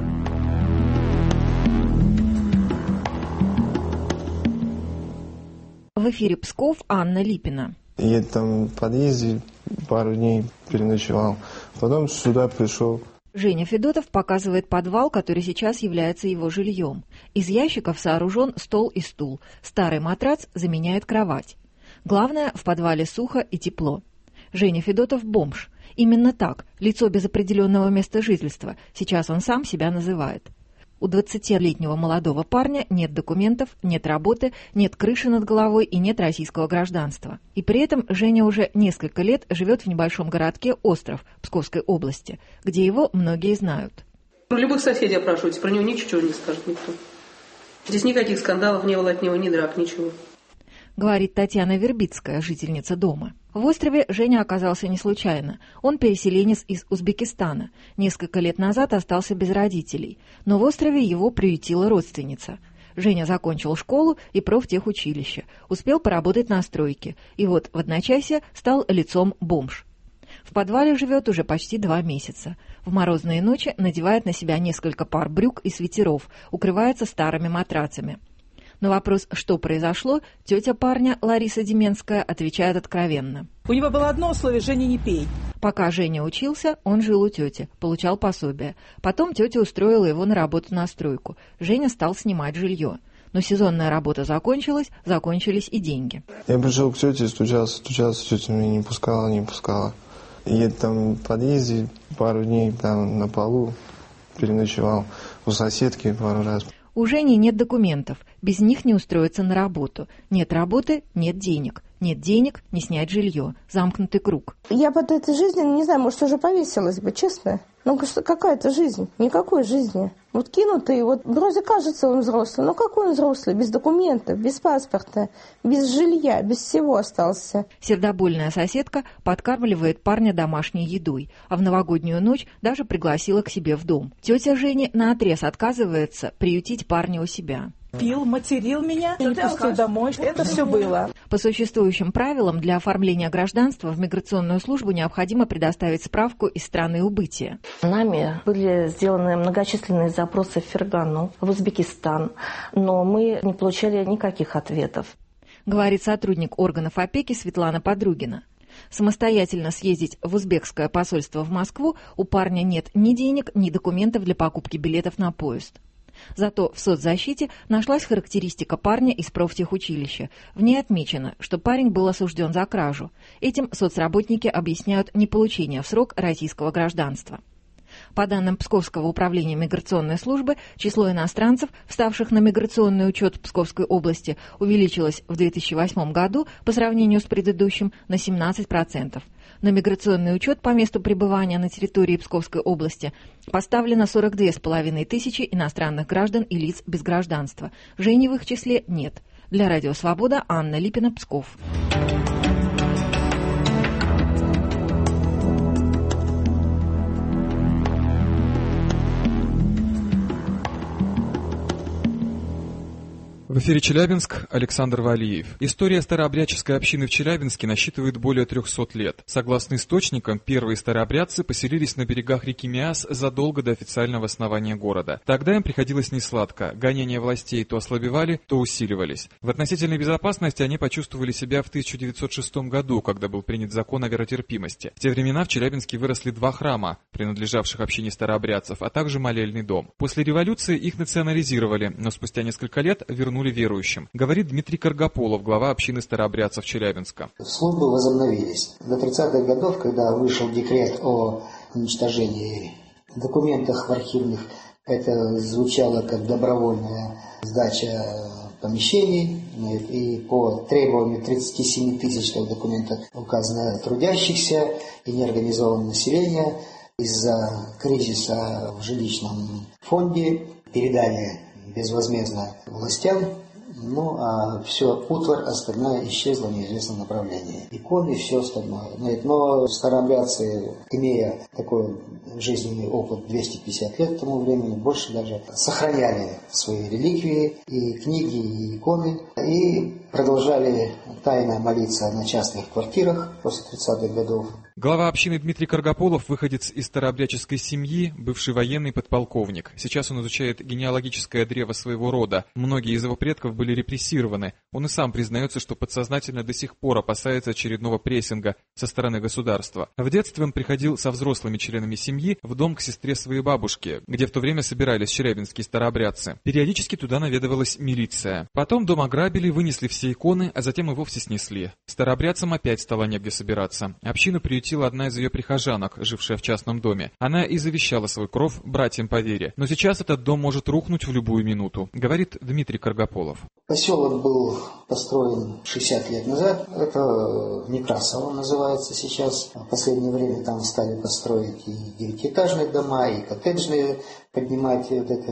В эфире Псков, Анна Липина. Я там в подъезде пару дней переночевал, потом сюда пришел. Женя Федотов показывает подвал, который сейчас является его жильем. Из ящиков сооружен стол и стул. Старый матрац заменяет кровать. Главное, в подвале сухо и тепло. Женя Федотов – бомж. Именно так, лицо без определенного места жительства. Сейчас он сам себя называет. У 20-летнего молодого парня нет документов, нет работы, нет крыши над головой и нет российского гражданства. И при этом Женя уже несколько лет живет в небольшом городке Остров Псковской области, где его многие знают. Про любых соседей опрашивайте, про него ничего не скажет никто. Здесь никаких скандалов не было от него, ни драк, ничего. Говорит Татьяна Вербицкая, жительница дома. В Острове Женя оказался не случайно. Он переселенец из Узбекистана. Несколько лет назад остался без родителей. Но в Острове его приютила родственница. Женя закончил школу и профтехучилище. Успел поработать на стройке. И вот в одночасье стал лицом бомж. В подвале живет уже почти 2 месяца. В морозные ночи надевает на себя несколько пар брюк и свитеров, укрывается старыми матрацами. На вопрос, что произошло, тетя парня, Лариса Деменская, отвечает откровенно. У него было одно условие – Женя, не пей. Пока Женя учился, он жил у тети, получал пособие. Потом тетя устроила его на работу на стройку. Женя стал снимать жилье. Но сезонная работа закончилась, закончились и деньги. Я пришел к тете, стучался, тетя меня не пускала. Я там в подъезде пару дней там на полу переночевал, у соседки пару раз. У Жени нет документов, без них не устроиться на работу. Нет работы – нет денег. Нет денег – не снять жилье. Замкнутый круг. Я под этой жизнью, не знаю, может, уже повесилась бы, честно. Ну, какая-то жизнь? Никакой жизни. Вот кинутый, вот вроде кажется он взрослый, но какой он взрослый? Без документов, без паспорта, без жилья, без всего остался. Сердобольная соседка подкармливает парня домашней едой, а в новогоднюю ночь даже пригласила к себе в дом. Тетя Жени наотрез отказывается приютить парня у себя. Пил, материл меня, не пустил домой. Это все было. По существующим правилам для оформления гражданства в миграционную службу необходимо предоставить справку из страны убытия. Нами были сделаны многочисленные запросы в Фергану, в Узбекистан, но мы не получали никаких ответов. Говорит сотрудник органов опеки Светлана Подругина. Самостоятельно съездить в узбекское посольство в Москву у парня нет ни денег, ни документов для покупки билетов на поезд. Зато в соцзащите нашлась характеристика парня из профтехучилища. В ней отмечено, что парень был осужден за кражу. Этим соцработники объясняют неполучение в срок российского гражданства. По данным Псковского управления миграционной службы, число иностранцев, вставших на миграционный учет Псковской области, увеличилось в 2008 году по сравнению с предыдущим на 17%. На миграционный учет по месту пребывания на территории Псковской области поставлено 42 500 иностранных граждан и лиц без гражданства. Жени в их числе нет. Для Радио Свобода Анна Липина, Псков. В эфире Челябинск, Александр Валиев. История старообрядческой общины в Челябинске насчитывает более 300 лет. Согласно источникам, первые старообрядцы поселились на берегах реки Миас задолго до официального основания города. Тогда им приходилось несладко. Гонения властей то ослабевали, то усиливались. В относительной безопасности они почувствовали себя в 1906 году, когда был принят закон о веротерпимости. В те времена в Челябинске выросли 2 храма, принадлежавших общине старообрядцев, а также молельный дом. После революции их национализировали, но спустя несколько лет вернули верующим, говорит Дмитрий Каргополов, глава общины старообрядцев Челябинска. Службы возобновились. До 30-х годов, когда вышел декрет о уничтожении документов в архивных Это звучало как добровольная сдача помещений, и по требованию 37 тысяч документов указано трудящихся и неорганизованного населения из-за кризиса в жилищном фонде передали безвозмездно властям. Ну, а все утварь остальное исчезло в неизвестном направлении. Иконы и все остальное. Но старообрядцы, имея такой жизненный опыт 250 лет к тому времени, больше даже сохраняли свои реликвии, и книги, и иконы, и продолжали тайно молиться на частных квартирах после 30-х годов. Глава общины Дмитрий Каргополов, выходец из старообрядческой семьи, бывший военный подполковник. Сейчас он изучает генеалогическое древо своего рода. Многие из его предков были репрессированы. Он и сам признается, что подсознательно до сих пор опасается очередного прессинга со стороны государства. В детстве он приходил со взрослыми членами семьи в дом к сестре своей бабушки, где в то время собирались челябинские старообрядцы. Периодически туда наведывалась милиция. Потом дом ограбили, вынесли все иконы, а затем и вовсе снесли. Старообрядцам опять стало негде собираться. Общину приютила одна из ее прихожанок, жившая в частном доме. Она и завещала свой кров братьям по вере. Но сейчас этот дом может рухнуть в любую минуту, говорит Дмитрий Каргополов. Поселок был построен 60 лет назад. Это Некрасово называется сейчас. В последнее время там стали построить и девятиэтажные дома, и коттеджные поднимать.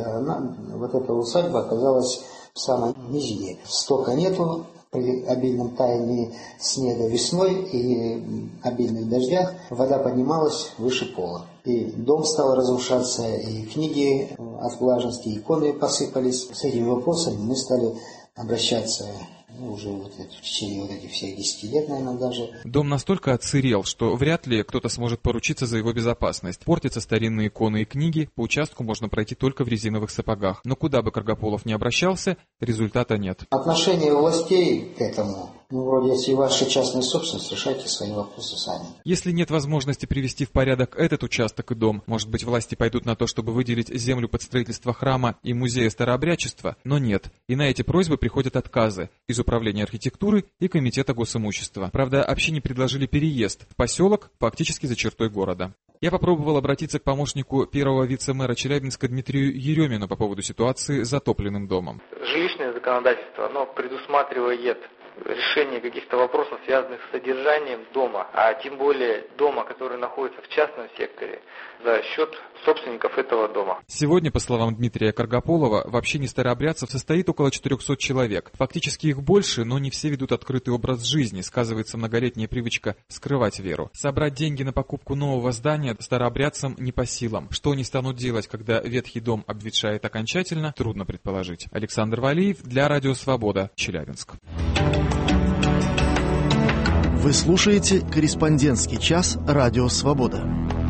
Вот эта усадьба оказалась в самой низине. Стока нету. При обильном таянии снега весной и обильных дождях вода поднималась выше пола. И дом стал разрушаться, и книги от влажности, иконы посыпались. С этими вопросами мы стали обращаться уже в течение этих всех 10 лет, наверное, даже. Дом настолько отсырел, что вряд ли кто-то сможет поручиться за его безопасность. Портятся старинные иконы и книги, по участку можно пройти только в резиновых сапогах. Но куда бы Каргополов ни обращался, результата нет. Отношение властей к этому, вроде, если ваша частная собственность, решайте свои вопросы сами. Если нет возможности привести в порядок этот участок и дом, может быть, власти пойдут на то, чтобы выделить землю под строительство храма и музея старообрядчества, но нет. И на эти просьбы приходят отказы из Управления архитектуры и Комитета госимущества. Правда, общине предложили переезд в поселок фактически за чертой города. Я попробовал обратиться к помощнику первого вице-мэра Челябинска Дмитрию Еремину по поводу ситуации с затопленным домом. Жилищное законодательство, оно предусматривает решение каких-то вопросов, связанных с содержанием дома, а тем более дома, который находится в частном секторе, за счет собственников этого дома. Сегодня, по словам Дмитрия Каргополова, в общине старообрядцев состоит около 400 человек. Фактически их больше, но не все ведут открытый образ жизни, сказывается многолетняя привычка скрывать веру. Собрать деньги на покупку нового здания старообрядцам не по силам. Что они станут делать, когда ветхий дом обветшает окончательно, трудно предположить. Александр Валиев для Радио Свобода, Челябинск. Вы слушаете «Корреспондентский час» Радио Свобода.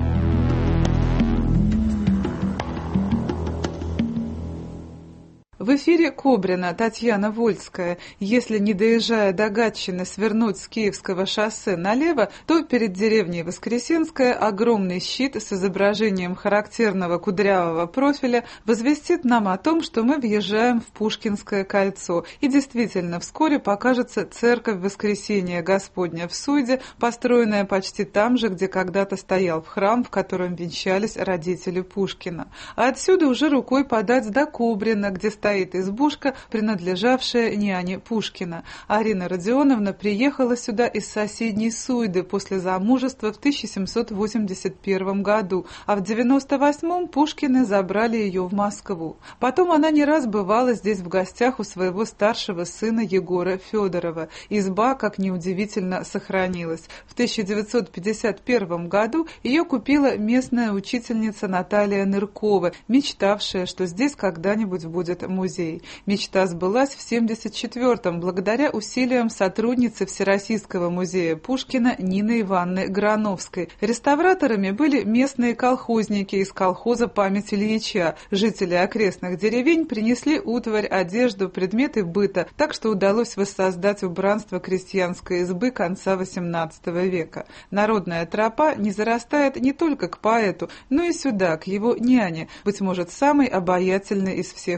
В эфире Кобрина Татьяна Вольская. Если, не доезжая до Гатчины, свернуть с Киевского шоссе налево, то перед деревней Воскресенская огромный щит с изображением характерного кудрявого профиля возвестит нам о том, что мы въезжаем в Пушкинское кольцо. И действительно, вскоре покажется церковь Воскресения Господня в Суйде, построенная почти там же, где когда-то стоял храм, в котором венчались родители Пушкина. А отсюда уже рукой подать до Кобрина, где стоит избушка, принадлежавшая няне Пушкина. Арина Родионовна приехала сюда из соседней Суйды после замужества в 1781 году, а в 98-м Пушкины забрали ее в Москву. Потом она не раз бывала здесь в гостях у своего старшего сына Егора Федорова. Изба, как неудивительно, сохранилась. В 1951 году ее купила местная учительница Наталья Ныркова, мечтавшая, что здесь когда-нибудь будет музей. Мечта сбылась в 1974-м благодаря усилиям сотрудницы Всероссийского музея Пушкина Нины Ивановны Грановской. Реставраторами были местные колхозники из колхоза «Память Ильича». Жители окрестных деревень принесли утварь, одежду, предметы быта, так что удалось воссоздать убранство крестьянской избы конца XVIII века. Народная тропа не зарастает не только к поэту, но и сюда, к его няне, быть может, самой обаятельной из всех муз.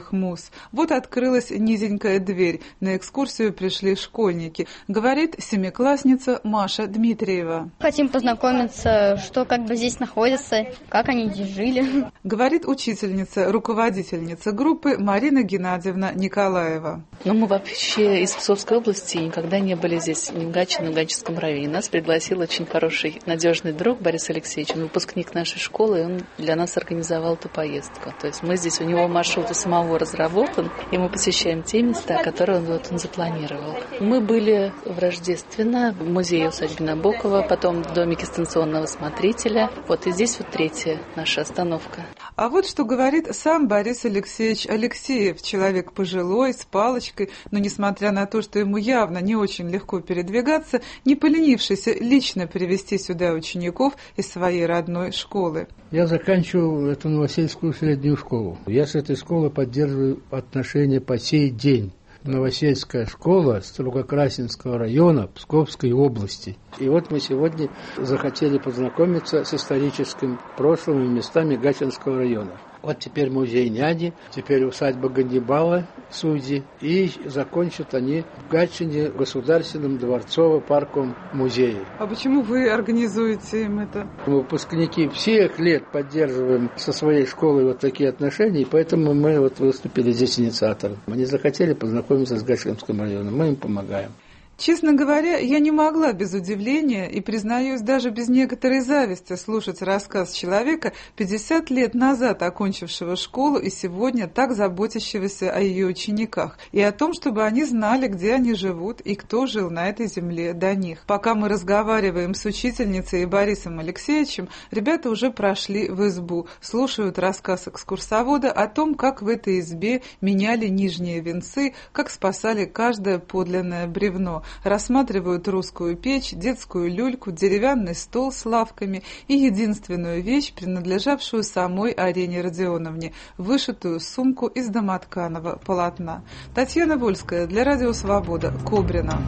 Ньюс. Вот открылась низенькая дверь. На экскурсию пришли школьники. Говорит семиклассница Маша Дмитриева. Хотим познакомиться, что как бы здесь находится, как они здесь жили. Говорит учительница, руководительница группы Марина Геннадьевна Николаева. Мы вообще из Псковской области никогда не были здесь ни в Гатчине, ни в Гатчинском районе. Нас пригласил очень хороший, надежный друг Борис Алексеевич, он выпускник нашей школы, и он для нас организовал эту поездку. То есть мы здесь, у него маршрут у самого разработан, и мы посещаем те места, которые он запланировал. Мы были в Рождественно, в музее усадьбы Набокова, потом в домике станционного смотрителя. И здесь третья наша остановка. А вот что говорит сам Борис Алексеевич Алексеев, человек пожилой, с палочкой, но несмотря на то, что ему явно не очень легко передвигаться, не поленившийся лично привезти сюда учеников из своей родной школы. Я заканчивал эту Новосельскую среднюю школу. Я с этой школой поддерживаю отношения по сей день. Новосельская школа Строгокрасинского района Псковской области. И вот мы сегодня захотели познакомиться с историческим прошлым и местами Гатчинского района. Вот теперь музей няни, теперь усадьба Ганнибала, судьи. И закончат они в Гатчине Государственном дворцово-парковом музее. А почему вы организуете им это? Мы, выпускники, всех лет поддерживаем со своей школой вот такие отношения, и поэтому мы выступили здесь инициатором. Они захотели познакомиться с Гатчинским районом, мы им помогаем. Честно говоря, я не могла без удивления и, признаюсь, даже без некоторой зависти слушать рассказ человека, 50 лет назад окончившего школу и сегодня так заботящегося о ее учениках, и о том, чтобы они знали, где они живут и кто жил на этой земле до них. Пока мы разговариваем с учительницей и Борисом Алексеевичем, ребята уже прошли в избу, слушают рассказ экскурсовода о том, как в этой избе меняли нижние венцы, как спасали каждое подлинное бревно, рассматривают русскую печь, детскую люльку, деревянный стол с лавками и единственную вещь, принадлежавшую самой Арине Родионовне, вышитую сумку из домотканого полотна. Татьяна Вольская для Радио Свобода, Кобрина.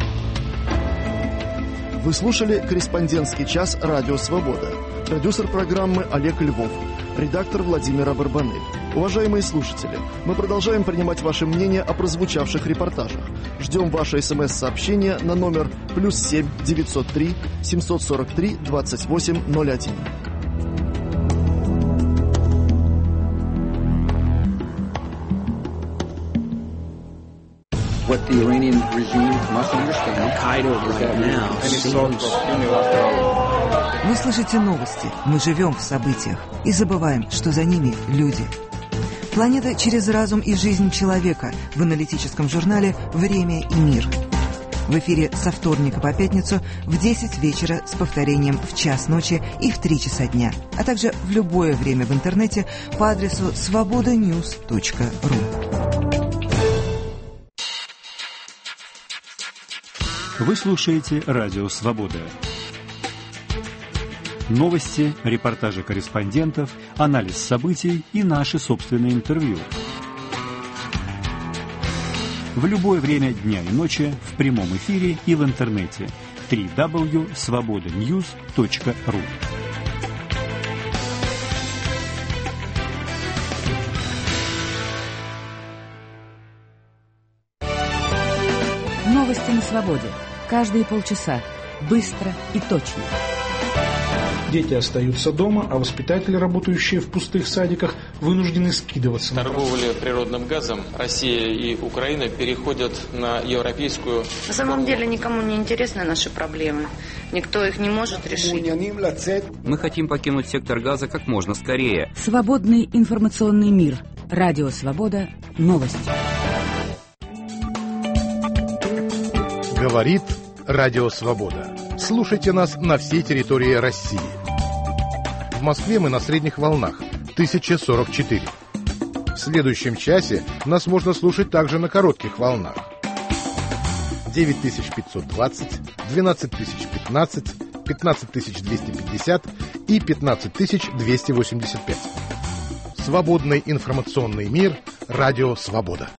Вы слушали «Корреспондентский час. Радио Свобода». Продюсер программы Олег Львов. Редактор Владимира Барбанель. Уважаемые слушатели, мы продолжаем принимать ваше мнение о прозвучавших репортажах. Ждем ваше СМС-сообщение на номер +7 903 743 2801. What the Iranian regime must understand is that Вы слышите новости, мы живем в событиях и забываем, что за ними люди. Планета через разум и жизнь человека в аналитическом журнале «Время и мир». В эфире со вторника по пятницу в 10 вечера с повторением в час ночи и в 3 часа дня, а также в любое время в интернете по адресу svobodanews.ru. Вы слушаете Радио Свобода. Новости, репортажи корреспондентов, анализ событий и наши собственные интервью. В любое время дня и ночи в прямом эфире и в интернете. www.svobodanews.ru. Новости на свободе. Каждые полчаса. Быстро и точно. Дети остаются дома, а воспитатели, работающие в пустых садиках, вынуждены скидываться. Торговля природным газом Россия и Украина переходят на европейскую... На самом деле никому не интересны наши проблемы. Никто их не может решить. Мы хотим покинуть сектор газа как можно скорее. Свободный информационный мир. Радио Свобода. Новости. Говорит Радио Свобода. Слушайте нас на всей территории России. В Москве мы на средних волнах 1044. В следующем часе нас можно слушать также на коротких волнах 9520, 12015, 15250 и 15285. Свободный информационный мир. Радио Свобода.